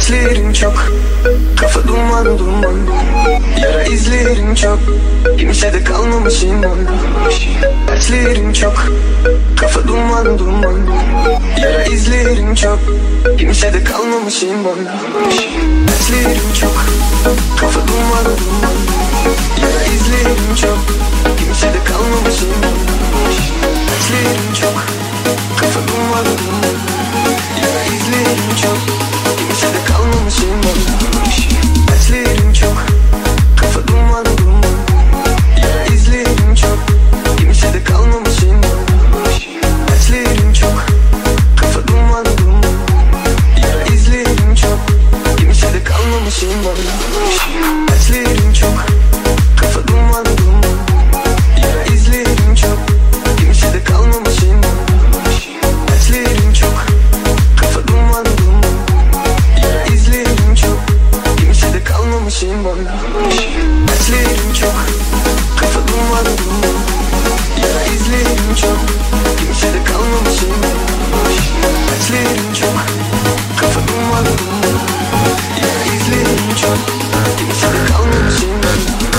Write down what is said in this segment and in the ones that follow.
Dertlerim çok, kafa duman duman. Yara izlerim çok, kimsede kalmamış inan. Dertlerim çok, kafa duman duman. Yara izlerim çok, kimsede kalmamış inan. Dertlerim çok, kafa duman duman. Yara izlerim çok, kimsede kalmamış inan. Dertlerim çok, kafa duman duman. Yara izlerim çok, kimsede kalmamış inan. Dertlerim çok, kafa duman duman. Yara izlerim çok, kimsede kalmamış inan. Dertlerim çok, kafa duman duman. Yara izlerim çok, kimsede kalmamış inan. Dertlerim çok, kafa duman duman. Yara izlerim çok, kimsede kalmamış inan. Dertlerim çok, kafa duman duman. Yara izlerim çok, kimsede kalmamış inan. Dertlerim çok, kafa duman duman. Yara izlerim çok, kimsede kalmamış inan. Dertlerim çok, kafa duman duman. Yara izlerim çok, kimsede kalmamış inan.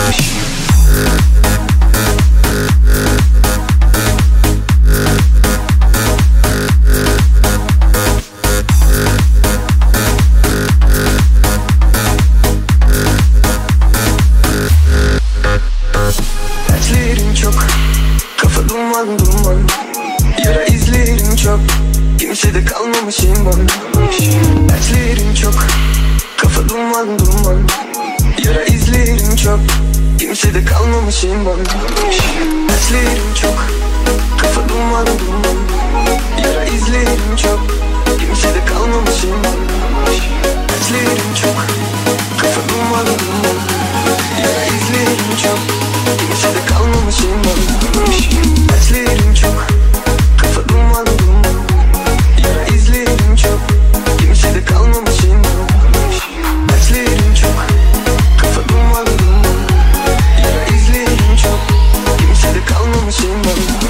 Dertlerim çok, kafa duman duman. Yara izlerim çok, kimsede kalmamış inan. Dertlerim çok, kafa duman duman. Yara izlerim çok, kimsede kalmamış inan. Dertlerim çok, kafa duman duman. Yara izlerim çok, kimsede kalmamış inan. Dertlerim çok, kafa duman duman. Yara izlerim çok, kimsede kalmamış inan. Dertlerim çok, kafa duman duman. Yara izlerim çok, kimsede kalmamış inan. Dertlerim çok, kafa duman duman. Yara izlerim çok, kimsede kalmamış inan.